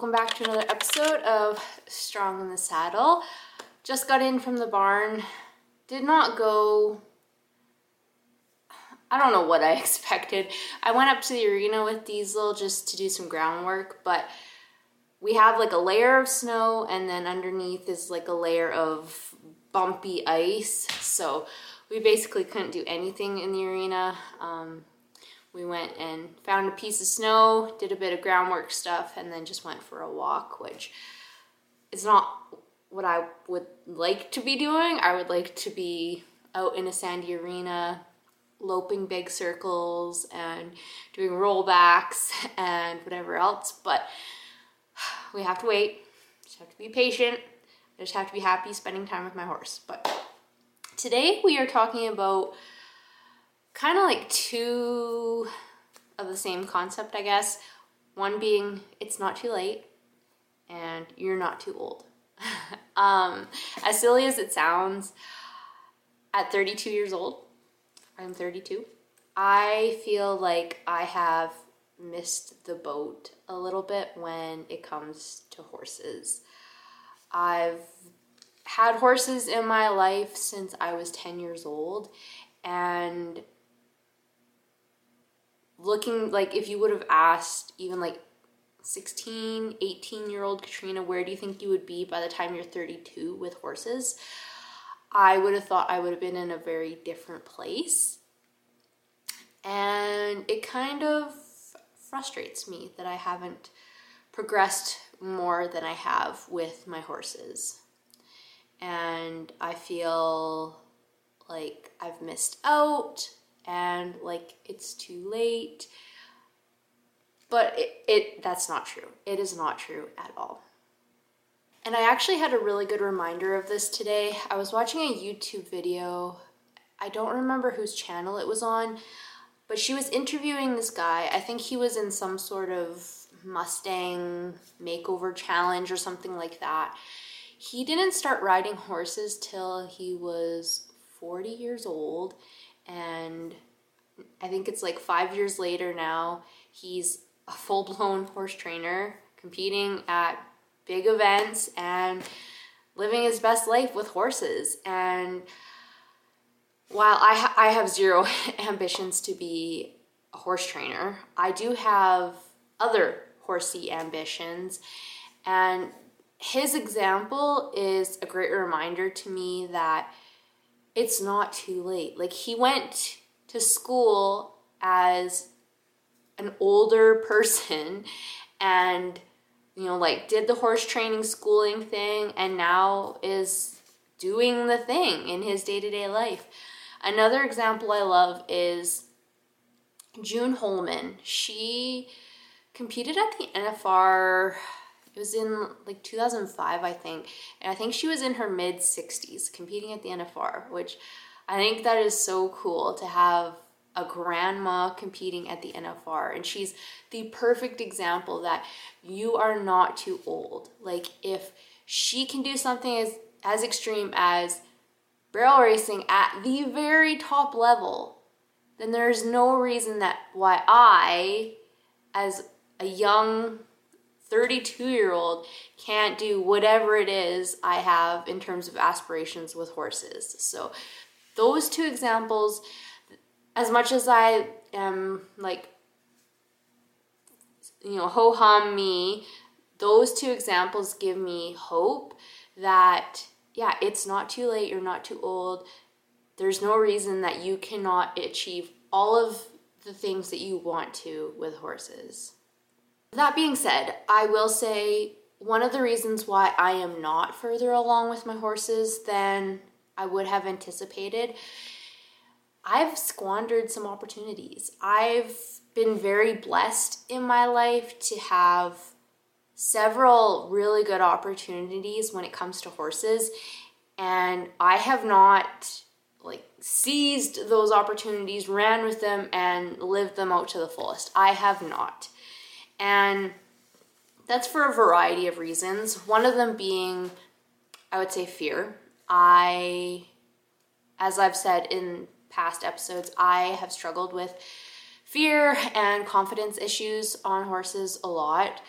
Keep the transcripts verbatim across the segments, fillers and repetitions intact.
welcome back to another episode of Strong in the Saddle. Just got in from the barn. Did not go, I don't know what I expected. I went up to the arena with Diesel just to do some groundwork, but we have like a layer of snow and then underneath is like a layer of bumpy ice. So we basically couldn't do anything in the arena. Um, We went and found a piece of snow, did a bit of groundwork stuff, and then just went for a walk, which is not what I would like to be doing. I would like to be out in a sandy arena, loping big circles and doing rollbacks and whatever else, but we have to wait. Just have to be patient. I just have to be happy spending time with my horse. But today we are talking about kind of like two of the same concept, I guess. One being it's not too late and you're not too old. um, as silly as it sounds, at thirty-two years old, I'm thirty-two, I feel like I have missed the boat a little bit when it comes to horses. I've had horses in my life since I was ten years old, and looking, like, if you would have asked even like sixteen, eighteen year old Katrina, where do you think you would be by the time you're thirty-two with horses? I would have thought I would have been in a very different place. And it kind of frustrates me that I haven't progressed more than I have with my horses. And I feel like I've missed out and like it's too late, but it, it that's not true. It is not true at all. And I actually had a really good reminder of this today. I was watching a YouTube video. I don't remember whose channel it was on, but she was interviewing this guy. I think he was in some sort of Mustang makeover challenge or something like that. He didn't start riding horses till he was forty years old. And I think it's like five years later now, he's a full-blown horse trainer, competing at big events and living his best life with horses. And while I, ha- I have zero ambitions to be a horse trainer, I do have other horsey ambitions. And his example is a great reminder to me that it's not too late. Like, he went to school as an older person and, you know, like did the horse training schooling thing and now is doing the thing in his day-to-day life. Another example I love is June Holman. She competed at the N F R. It was in like two thousand five, I think. And I think she was in her mid sixties competing at the N F R, which I think that is so cool to have a grandma competing at the N F R. And she's the perfect example that you are not too old. Like, if she can do something as, as extreme as barrel racing at the very top level, then there's no reason that why I, as a young thirty-two year old, can't do whatever it is I have in terms of aspirations with horses. So those two examples, as much as I am like, you know, ho-hum me, those two examples give me hope that, yeah, it's not too late, you're not too old. There's no reason that you cannot achieve all of the things that you want to with horses. That being said, I will say one of the reasons why I am not further along with my horses than I would have anticipated, I've squandered some opportunities. I've been very blessed in my life to have several really good opportunities when it comes to horses, and I have not like seized those opportunities, ran with them, and lived them out to the fullest. I have not. And that's for a variety of reasons. One of them being, I would say, fear. I, as I've said in past episodes, I have struggled with fear and confidence issues on horses a lot.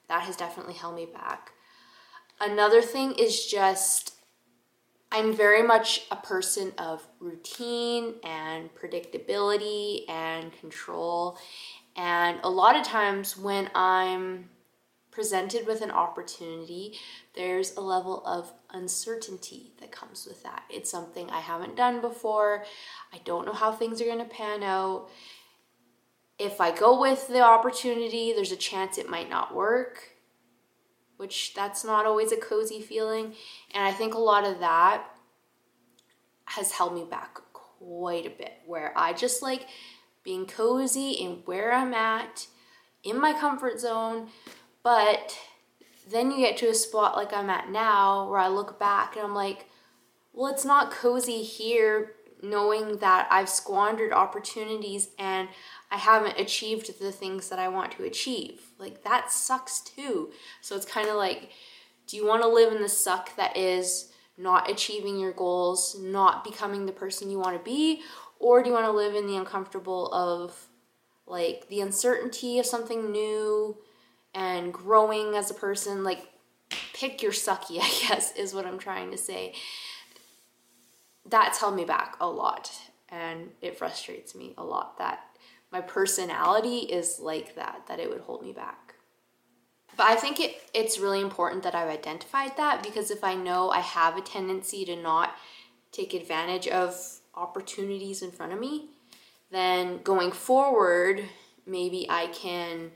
that has definitely held me back. Another thing is just, I'm very much a person of routine and predictability and control. And a lot of times when I'm presented with an opportunity, there's a level of uncertainty that comes with that. It's something I haven't done before. I don't know how things are going to pan out. If I go with the opportunity, there's a chance it might not work, which that's not always a cozy feeling. And I think a lot of that has held me back quite a bit, where I just like being cozy in where I'm at, in my comfort zone. But then you get to a spot like I'm at now where I look back and I'm like, well, it's not cozy here knowing that I've squandered opportunities and I haven't achieved the things that I want to achieve. Like, that sucks too. So it's kind of like, do you want to live in the suck that is not achieving your goals, not becoming the person you want to be? Or do you want to live in the uncomfortable of like the uncertainty of something new and growing as a person? Like, pick your sucky, I guess, is what I'm trying to say. That's held me back a lot, and it frustrates me a lot that my personality is like that, that it would hold me back. But I think it, it's really important that I've identified that, because if I know I have a tendency to not take advantage of opportunities in front of me, then going forward, maybe I can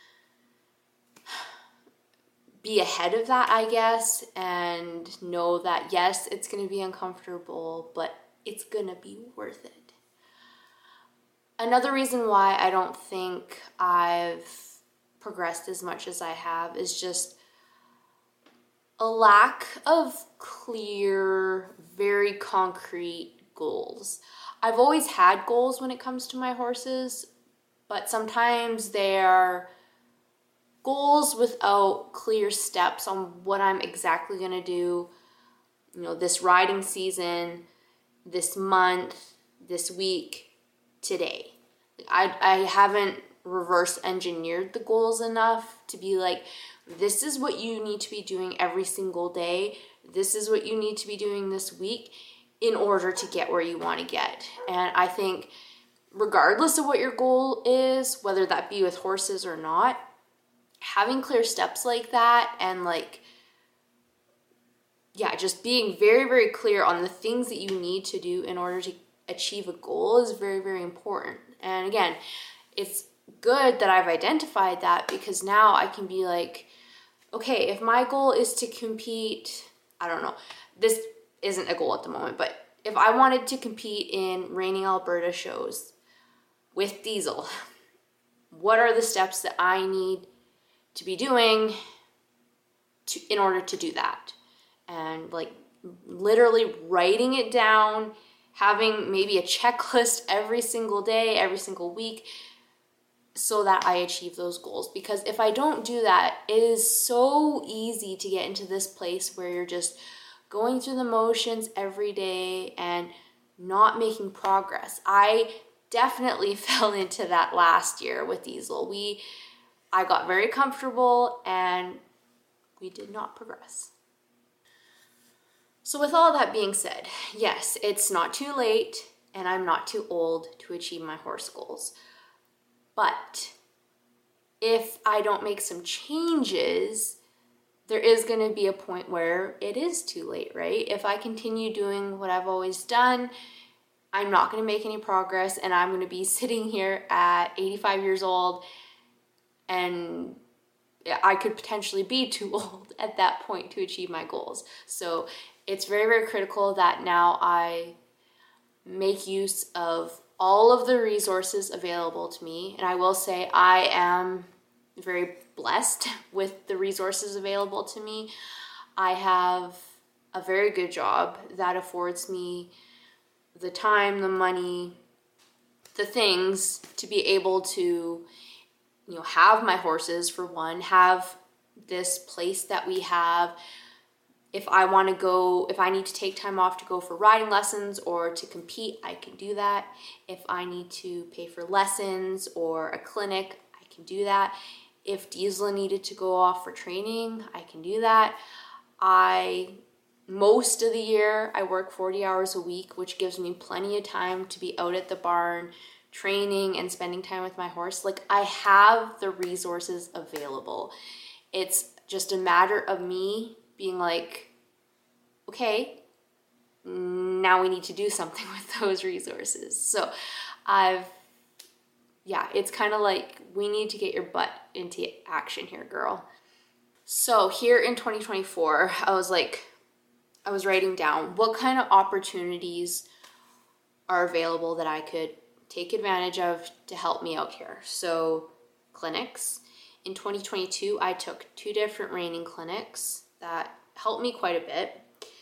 be ahead of that, I guess, and know that yes, it's going to be uncomfortable, but it's going to be worth it. Another reason why I don't think I've progressed as much as I have is just a lack of clear, very concrete goals. I've always had goals when it comes to my horses, but sometimes they are goals without clear steps on what I'm exactly going to do, you know, this riding season, this month, this week, today. I, I haven't reverse engineered the goals enough to be like, this is what you need to be doing every single day. This is what you need to be doing this week in order to get where you want to get. And I think regardless of what your goal is, whether that be with horses or not, having clear steps like that and like, yeah, just being very, very clear on the things that you need to do in order to achieve a goal is very, very important. And again, it's good that I've identified that, because now I can be like, okay, if my goal is to compete, I don't know, this isn't a goal at the moment, but if I wanted to compete in Reining Alberta shows with Diesel, what are the steps that I need to be doing to in order to do that? And like literally writing it down, having maybe a checklist every single day, every single week, so that I achieve those goals. Because if I don't do that, it is so easy to get into this place where you're just going through the motions every day and not making progress. I definitely fell into that last year with Diesel. We I got very comfortable and we did not progress. So with all that being said, yes, it's not too late and I'm not too old to achieve my horse goals. But if I don't make some changes, there is going to be a point where it is too late, right? If I continue doing what I've always done, I'm not going to make any progress, and I'm going to be sitting here at eighty-five years old, and I could potentially be too old at that point to achieve my goals. So it's very, very critical that now I make use of all of the resources available to me. And I will say I am very blessed with the resources available to me. I have a very good job that affords me the time, the money, the things to be able to, you know, have my horses, for one, have this place that we have. If I want to go, if I need to take time off to go for riding lessons or to compete, I can do that. If I need to pay for lessons or a clinic, I can do that. If Diesel needed to go off for training, I can do that. I, most of the year, I work forty hours a week, which gives me plenty of time to be out at the barn, training and spending time with my horse. Like, I have the resources available. It's just a matter of me being like, okay, now we need to do something with those resources. So I've, yeah, it's kind of like, we need to get your butt into action here, girl. So here in twenty twenty-four, I was like, I was writing down what kind of opportunities are available that I could take advantage of to help me out here. So clinics. In twenty twenty-two, I took two different reining clinics that helped me quite a bit.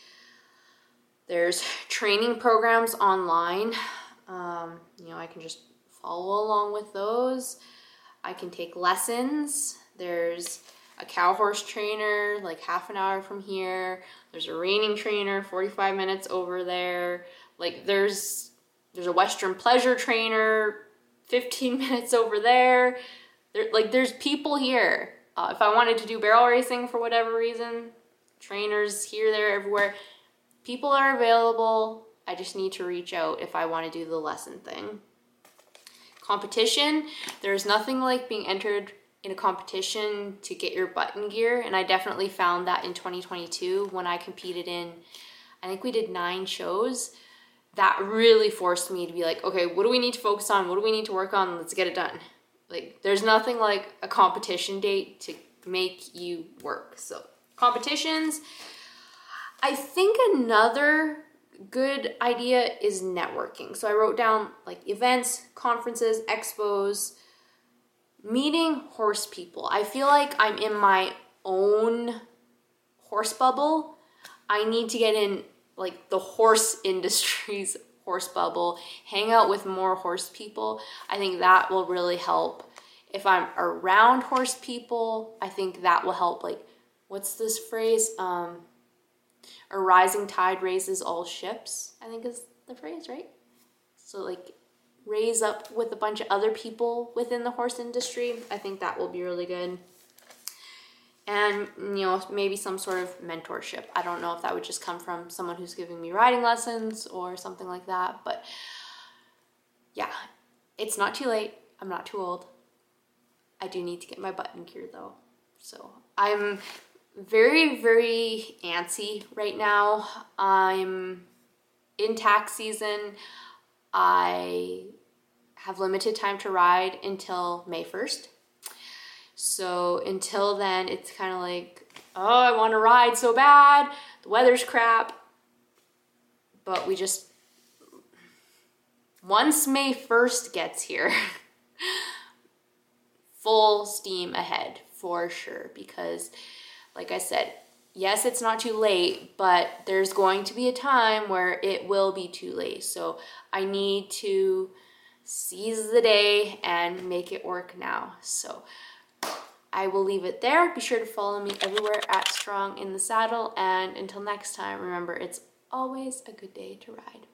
There's training programs online. Um, you know, I can just follow along with those. I can take lessons. There's a cow horse trainer like half an hour from here. There's a reining trainer forty-five minutes over there. Like there's there's a Western pleasure trainer fifteen minutes over there. There like there's people here. Uh, if I wanted to do barrel racing for whatever reason, trainers here, there, everywhere. People are available. I just need to reach out if I want to do the lesson thing. Competition, there's nothing like being entered in a competition to get your butt in gear, and I definitely found that in twenty twenty-two when I competed in, I think we did nine shows. That really forced me to be like, okay, what do we need to focus on? What do we need to work on? Let's get it done. Like, there's nothing like a competition date to make you work. So competitions. I think another good idea is networking. So I wrote down like events, conferences, expos, meeting horse people. I feel like I'm in my own horse bubble. I need to get in like the horse industry's horse bubble, hang out with more horse people. I think that will really help. If I'm around horse people, I think that will help. Like, what's this phrase? Um, a rising tide raises all ships, I think is the phrase, right? So like raise up with a bunch of other people within the horse industry. I think that will be really good. And, you know, maybe some sort of mentorship. I don't know if that would just come from someone who's giving me riding lessons or something like that. But yeah, it's not too late. I'm not too old. I do need to get my butt in gear though. So I'm very, very antsy right now. I'm in tax season. I have limited time to ride until May first. So until then, it's kind of like, oh, I want to ride so bad. The weather's crap. But we just, once May first gets here, full steam ahead for sure. Because like I said, yes, it's not too late, but there's going to be a time where it will be too late. So I need to seize the day and make it work now. So I will leave it there. Be sure to follow me everywhere at Strong in the Saddle. And until next time, remember, it's always a good day to ride.